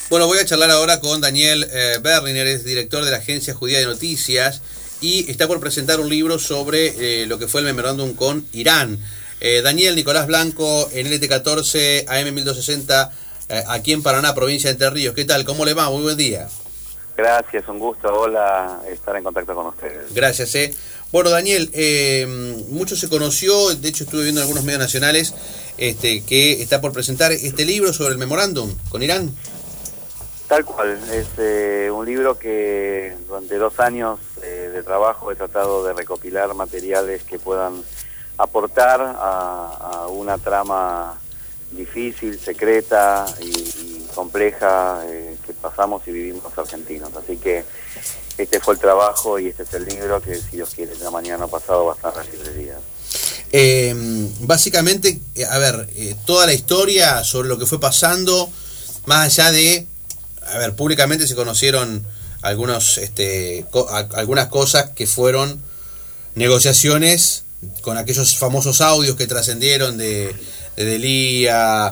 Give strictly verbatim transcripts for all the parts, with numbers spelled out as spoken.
Bueno, voy a charlar ahora con Daniel eh, Berliner, es director de la Agencia Judía de Noticias y está por presentar un libro sobre eh, lo que fue el memorándum con Irán. Eh, Daniel, Nicolás Blanco, en L T catorce, A M mil doscientos sesenta, eh, aquí en Paraná, provincia de Entre Ríos. ¿Qué tal? ¿Cómo le va? Muy buen día. Gracias, un gusto, hola, estar en contacto con ustedes. Gracias, eh. Bueno, Daniel, eh, mucho se conoció, de hecho estuve viendo en algunos medios nacionales este, que está por presentar este libro sobre el memorándum con Irán. Tal cual, es eh, un libro que durante dos años eh, de trabajo he tratado de recopilar materiales que puedan aportar a, a una trama difícil, secreta y, y compleja eh, que pasamos y vivimos los argentinos. Así que este fue el trabajo y este es el libro que, si Dios quiere, ya mañana pasado va a estar en las librerías. Eh, básicamente, a ver, eh, toda la historia sobre lo que fue pasando, más allá de, a ver, públicamente se conocieron algunos, este, co a, algunas cosas que fueron negociaciones con aquellos famosos audios que trascendieron de, de Delía,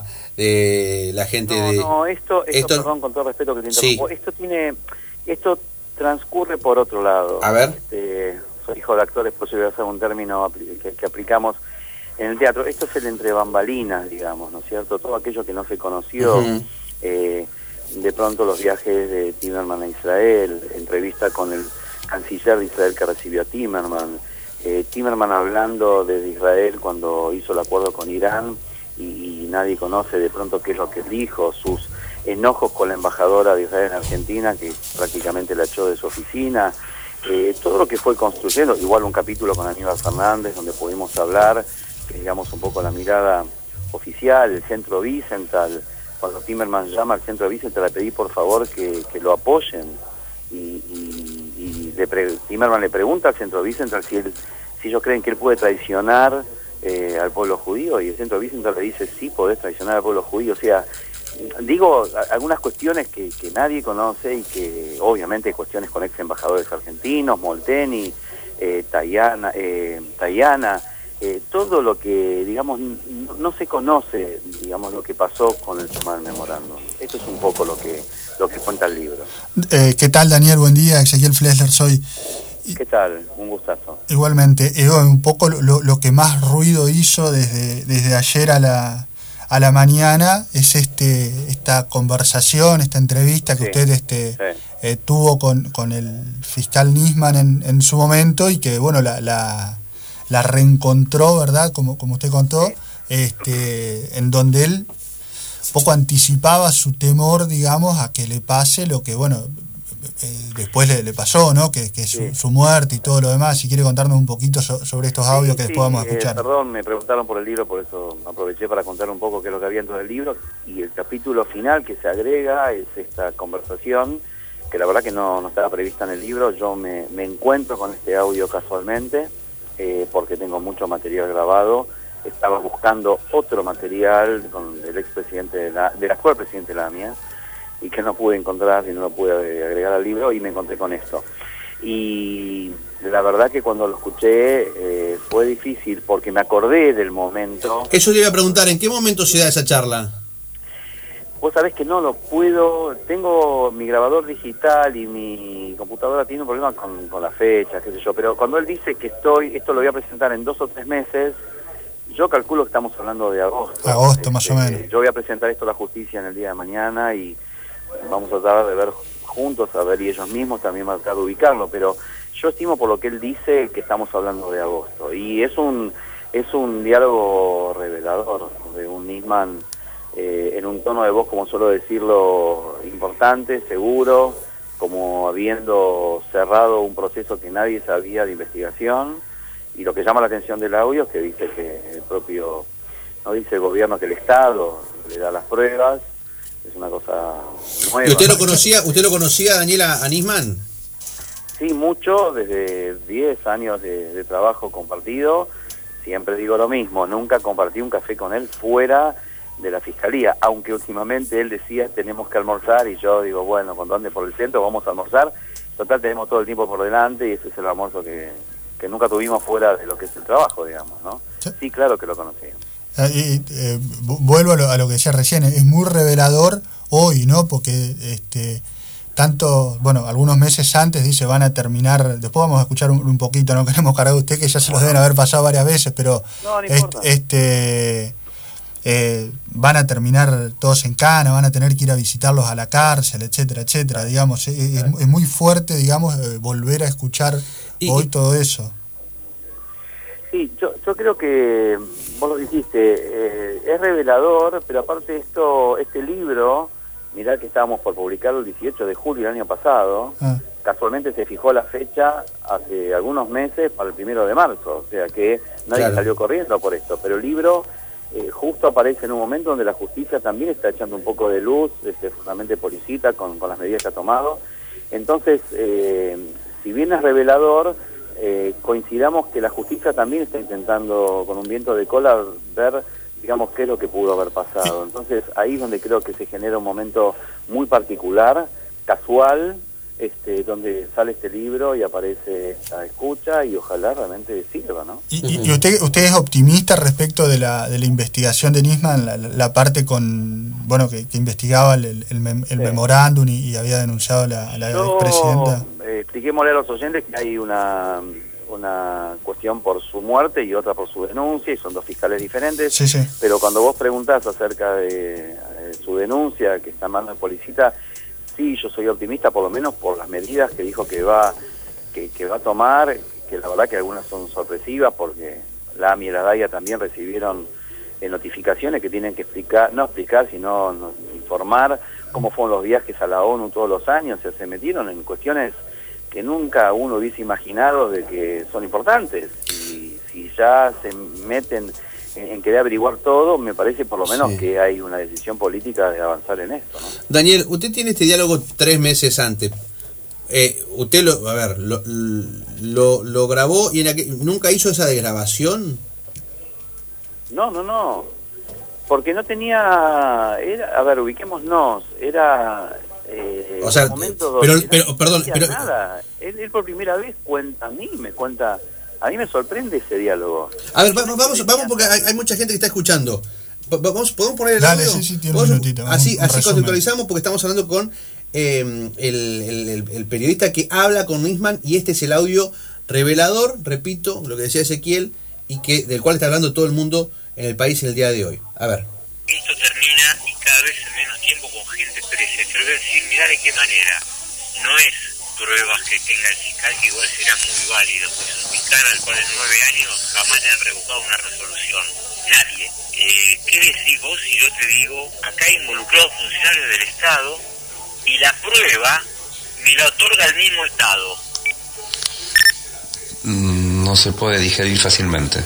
de la gente no, de... No, esto, esto, esto, perdón, con todo respeto que te interrumpo, sí. esto tiene, esto transcurre por otro lado. A ver. Este, soy hijo de actores, por eso voy a hacer un término que, que aplicamos en el teatro. Esto es el entre bambalinas, digamos, ¿no es cierto? Todo aquello que no se conoció, uh-huh. eh, de pronto los viajes de Timerman a Israel, entrevista con el canciller de Israel que recibió a Timerman, eh, Timerman hablando desde Israel cuando hizo el acuerdo con Irán y, y nadie conoce de pronto qué es lo que dijo, sus enojos con la embajadora de Israel en Argentina que prácticamente la echó de su oficina, eh, todo lo que fue construyendo, igual un capítulo con Aníbal Fernández donde pudimos hablar, que digamos un poco la mirada oficial, el centro Wiesenthal. Cuando Timerman llama al centro de Wiesenthal le pedí por favor que, que lo apoyen y, y, y le pre, Timerman le pregunta al centro de Wiesenthal si, él, si ellos creen que él puede traicionar eh, al pueblo judío y el centro de Wiesenthal le dice sí, podés traicionar al pueblo judío. O sea, digo algunas cuestiones que, que nadie conoce y que obviamente hay cuestiones con ex embajadores argentinos, Molteni, eh, Tayana, eh, Tayana Eh, todo lo que, digamos, no, no se conoce, digamos, lo que pasó con el tema del memorándum. Esto es un poco lo que lo que cuenta el libro. Eh, ¿Qué tal, Daniel? Buen día, Ezequiel Flesler soy. ¿Qué tal? Un gustazo. Igualmente, eh, un poco lo, lo que más ruido hizo desde, desde ayer a la a la mañana es este esta conversación, esta entrevista que sí, usted este sí. eh, tuvo con, con el fiscal Nisman en, en su momento y que, bueno, la... la la reencontró, ¿verdad? Como, como usted contó, este, en donde él poco anticipaba su temor, digamos, a que le pase lo que, bueno, eh, después le, le pasó, ¿no? Que, que su, sí. su muerte y todo lo demás. Si quiere contarnos un poquito so, sobre estos audios sí, que después sí, vamos a escuchar. Eh, perdón, me preguntaron por el libro, por eso aproveché para contar un poco qué es lo que había dentro del libro. Y el capítulo final que se agrega es esta conversación, que la verdad que no, no estaba prevista en el libro. Yo me, me encuentro con este audio casualmente, Eh, porque tengo mucho material grabado. Estaba buscando otro material con el expresidente de la, del actual presidente de la A M I A y que no pude encontrar y no lo pude agregar al libro y me encontré con esto. Y la verdad que cuando lo escuché eh, fue difícil porque me acordé del momento. Eso le iba a preguntar, ¿en qué momento se da esa charla? Vos sabés que no lo puedo, tengo mi grabador digital y mi computadora tiene un problema con, con la fecha, qué sé yo, pero cuando él dice que estoy, esto lo voy a presentar en dos o tres meses, yo calculo que estamos hablando de agosto. Agosto, este, más o menos. Yo voy a presentar esto a la justicia en el día de mañana y vamos a tratar de ver juntos, a ver, y ellos mismos también van a tratar de ubicarlo, pero yo estimo por lo que él dice que estamos hablando de agosto. Y es un, es un diálogo revelador de un Nisman, Eh, en un tono de voz, como suelo decirlo, importante, seguro, como habiendo cerrado un proceso que nadie sabía de investigación, y lo que llama la atención del audio es que dice que el propio, no dice el gobierno, que el Estado le da las pruebas, es una cosa nueva. ¿Y usted lo conocía, usted lo conocía, Daniela, a Nisman? Sí, mucho, desde diez años de, de trabajo compartido, siempre digo lo mismo, nunca compartí un café con él fuera de la fiscalía, aunque últimamente él decía tenemos que almorzar y yo digo, bueno, cuando ande por el centro vamos a almorzar, total tenemos todo el tiempo por delante y ese es el almuerzo que, que nunca tuvimos fuera de lo que es el trabajo, digamos, ¿no? Sí, sí, claro que lo conocía. Y, eh, vuelvo a lo, a lo que decía recién, es muy revelador hoy, ¿no? Porque este tanto, bueno, algunos meses antes dice van a terminar, después vamos a escuchar un, un poquito, no queremos cargar a usted que ya se los deben haber pasado varias veces, pero no, no este, este eh, van a terminar todos en cana, van a tener que ir a visitarlos a la cárcel, etcétera, etcétera, digamos, es, es, es muy fuerte, digamos, volver a escuchar y, hoy todo eso. Sí, yo, yo creo que, vos lo dijiste, eh, es revelador, pero aparte esto, este libro, mirá que estábamos por publicarlo el dieciocho de julio del año pasado, ah. casualmente se fijó la fecha hace algunos meses para el primero de marzo, o sea que nadie claro. salió corriendo por esto, pero el libro eh, justo aparece en un momento donde la justicia también está echando un poco de luz, este, fundamentalmente Policita, con, con las medidas que ha tomado. Entonces, eh, si bien es revelador, Eh, coincidamos que la justicia también está intentando con un viento de cola ver, digamos, qué es lo que pudo haber pasado. Entonces ahí es donde creo que se genera un momento muy particular, casual, este, donde sale este libro y aparece esta escucha y ojalá realmente sirva, ¿no? ¿Y, y usted usted es optimista respecto de la de la investigación de Nisman, la, la parte con, bueno, que, que investigaba el, el, el, mem, el sí. memorándum y, y había denunciado a la, a la Yo, expresidenta? Eh, expliquémosle a los oyentes que hay una una cuestión por su muerte y otra por su denuncia, y son dos fiscales diferentes, sí, sí. pero cuando vos preguntás acerca de eh, su denuncia, que está en manos de Policita, sí, yo soy optimista, por lo menos por las medidas que dijo que va que, que va a tomar, que la verdad que algunas son sorpresivas, porque la A M I y la DAIA también recibieron eh, notificaciones que tienen que explicar, no explicar, sino no, informar cómo fueron los viajes a la ONU todos los años. O sea, se metieron en cuestiones que nunca uno hubiese imaginado de que son importantes, y si ya se meten en, en querer averiguar todo, me parece por lo menos sí. que hay una decisión política de avanzar en esto, ¿no? Daniel, usted tiene este diálogo tres meses antes. Eh, usted lo, a ver, lo, lo, lo grabó y en aquel, ¿nunca hizo esa desgrabación? No, no, no. Porque no tenía, era, a ver, ubiquémonos, era eh, o sea, pero, pero perdón, no pero nada. Él, él por primera vez cuenta a mí, me cuenta, a mí me sorprende ese diálogo. A ver, vamos, vamos, vamos porque hay, hay mucha gente que está escuchando. Vamos, podemos poner el Dale, audio. Sí, sí, tiene un minutito. Así, un, así un contextualizamos porque estamos hablando con eh, el, el, el periodista que habla con Nisman, y este es el audio revelador, repito, lo que decía Ezequiel, y que del cual está hablando todo el mundo en el país en el día de hoy. A ver. Esto termina y cada vez en menos tiempo con gente presa. Pero voy a decir, mirá de qué manera. No es pruebas que tenga el fiscal, que igual será muy válido, pues es un fiscal al cual en nueve años jamás le han revocado una resolución. Nadie. Eh, ¿Qué decís vos si yo te digo, acá hay involucrados funcionarios del Estado y la prueba me la otorga el mismo Estado? Mm, no se puede digerir fácilmente.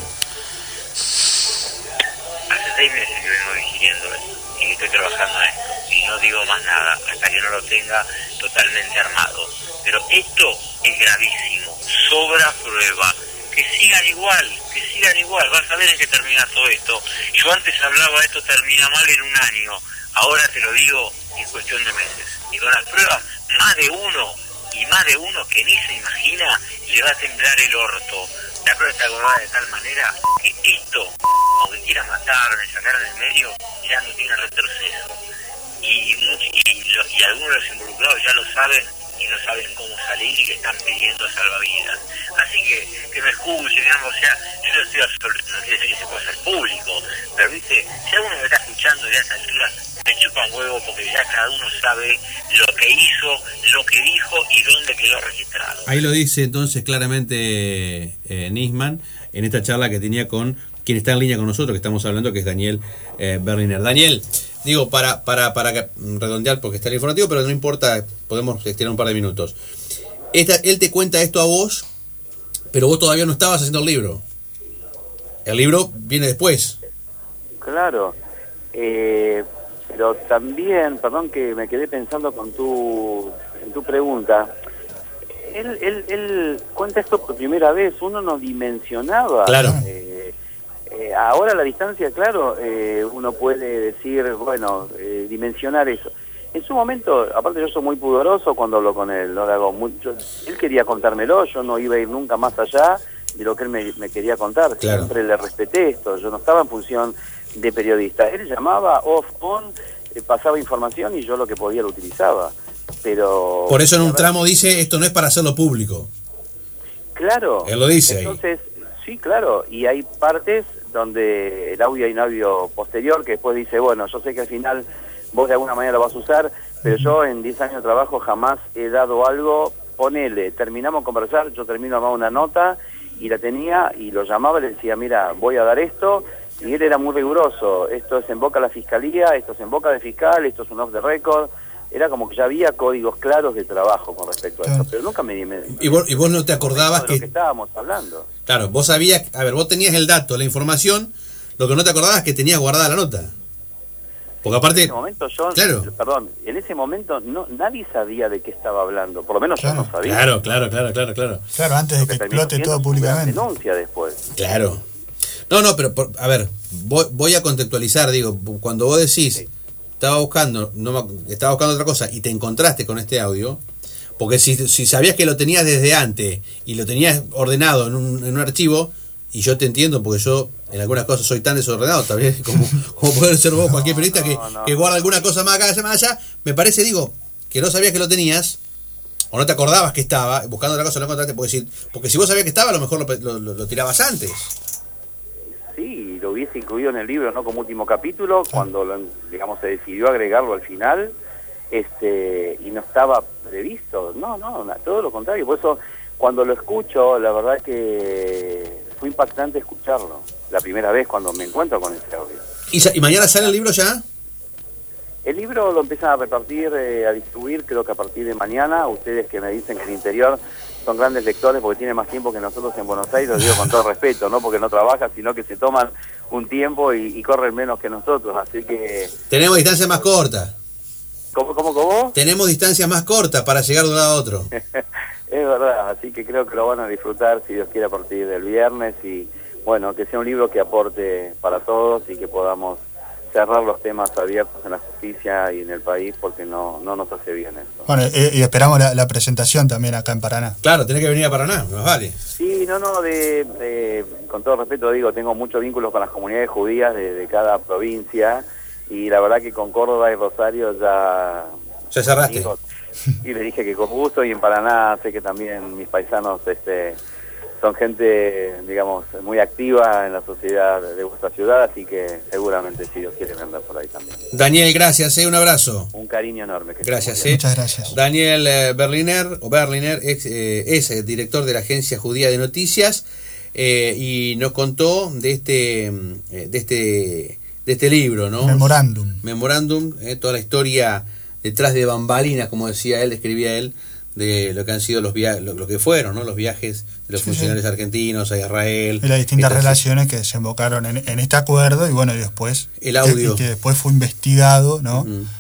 Hace seis meses que vengo digiriendo esto y estoy trabajando en esto y no digo más nada hasta que no lo tenga totalmente armado. Pero esto es gravísimo, sobra prueba. Que sigan igual, que sigan igual, vas a ver en qué termina todo esto. Yo antes hablaba, esto termina mal en un año, ahora te lo digo en cuestión de meses. Y con las pruebas, más de uno, y más de uno que ni se imagina, le va a temblar el orto. La prueba está acordada de tal manera que esto, aunque quiera matarme, sacar en el medio, ya no tiene retroceso. Y, y, lo, y algunos de los involucrados ya lo saben y no saben cómo salir y que están pidiendo salvavidas. Así que, que me escuchen, digamos, o sea, yo no estoy absoluto, no quiere decir que se pueda hacer público, pero viste, si alguno me está escuchando ya a esta altura, me chupan huevo porque ya cada uno sabe lo que hizo, lo que dijo y dónde quedó registrado. Ahí lo dice entonces claramente eh, Nisman en esta charla que tenía con quien está en línea con nosotros, que estamos hablando, que es Daniel eh, Berliner. Daniel, digo, para para para redondear, porque está el informativo, pero no importa, podemos estirar un par de minutos. Esta, él te cuenta esto a vos, pero vos todavía no estabas haciendo el libro. El libro viene después. Claro, eh, pero también, perdón que me quedé pensando con tu en tu pregunta. Él, él, él cuenta esto por primera vez, uno no dimensionaba. Claro. Eh, eh, ahora a la distancia, claro, eh, uno puede decir, bueno, eh, dimensionar eso. En su momento, aparte yo soy muy pudoroso cuando hablo con él, no le hago mucho. Él quería contármelo, yo no iba a ir nunca más allá de lo que él me, me quería contar. Claro. Siempre le respeté esto, yo no estaba en función de periodista. Él llamaba off, on, eh, pasaba información y yo lo que podía lo utilizaba. Pero por eso en un tramo dice, esto no es para hacerlo público. Claro. Él lo dice. Entonces, ahí. Sí, claro, y hay partes donde el audio hay un audio posterior que después dice, bueno, yo sé que al final vos de alguna manera lo vas a usar, pero yo en diez años de trabajo jamás he dado algo, ponele, terminamos de conversar, yo termino de armar una nota y la tenía y lo llamaba y le decía, mira, voy a dar esto, y él era muy riguroso, esto es en boca de la fiscalía, esto es en boca del fiscal, esto es un off the record. Era como que ya había códigos claros de trabajo con respecto a eso, pero nunca me... me y, vos, y vos no te acordabas que... de lo que estábamos hablando. Claro, vos sabías, a ver, vos tenías el dato, la información, lo que no te acordabas es que tenías guardada la nota. Porque aparte... En ese momento yo, claro. perdón, en ese momento no nadie sabía de qué estaba hablando, por lo menos claro. yo no sabía. Claro, claro, claro, claro, claro. Claro, antes de que, que explote todo públicamente. Denuncia después. Claro. No, no, pero, por, a ver, voy, voy a contextualizar, digo, cuando vos decís... Sí. Estaba buscando, no me, estaba buscando otra cosa y te encontraste con este audio, porque si, si sabías que lo tenías desde antes y lo tenías ordenado en un, en un archivo, y yo te entiendo porque yo en algunas cosas soy tan desordenado, también como, como puede ser vos, no, cualquier periodista no, que, no, que guarda alguna cosa más acá, más allá, me parece, digo, que no sabías que lo tenías, o no te acordabas que estaba, buscando otra cosa no encontraste, porque si, porque si vos sabías que estaba, a lo mejor lo, lo, lo, lo tirabas antes. Sí, lo hubiese incluido en el libro, no como último capítulo, cuando lo, digamos se decidió agregarlo al final, este y no estaba previsto, no, no, todo lo contrario, por eso cuando lo escucho, la verdad que fue impactante escucharlo, la primera vez cuando me encuentro con ese audio. ¿Y, y mañana sale el libro ya? El libro lo empiezan a repartir, eh, a distribuir, creo que a partir de mañana, ustedes que me dicen que el interior son grandes lectores porque tienen más tiempo que nosotros en Buenos Aires, lo digo con todo respeto, no porque no trabajan, sino que se toman un tiempo y, y corren menos que nosotros, así que... Tenemos distancias más cortas. ¿Cómo, cómo, cómo? Tenemos distancias más cortas para llegar de un lado a otro. Es verdad, así que creo que lo van a disfrutar, si Dios quiere, a partir del viernes y, bueno, que sea un libro que aporte para todos y que podamos cerrar los temas abiertos en la justicia y en el país porque no no nos hace bien eso. Bueno, y, y esperamos la, la presentación también acá en Paraná. Claro, tenés que venir a Paraná, nos vale. Sí, no, no, de, de, con todo respeto digo, tengo muchos vínculos con las comunidades judías de, de cada provincia y la verdad que con Córdoba y Rosario ya... Ya cerraste. Amigos, y le dije que con gusto y en Paraná sé que también mis paisanos este son gente, digamos, muy activa en la sociedad de vuestra ciudad, así que seguramente si Dios quiere vendrá por ahí también. Daniel, gracias, eh, un abrazo. Un cariño enorme. Que gracias. Eh. Muchas gracias. Daniel eh, Berliner, o Berliner, ex, eh, es el director de la Agencia Judía de Noticias, eh, y nos contó de este, eh, de este, de este libro, ¿no? Memorándum. Memorándum, eh, toda la historia detrás de bambalinas, como decía él, escribía él, de lo que han sido los viajes, lo, lo que fueron, ¿no? Los viajes de los sí, funcionarios sí. argentinos a Israel. Y las distintas relaciones que desembocaron en, en este acuerdo y bueno, y después... El audio. Que, y que después fue investigado, ¿no? Uh-huh.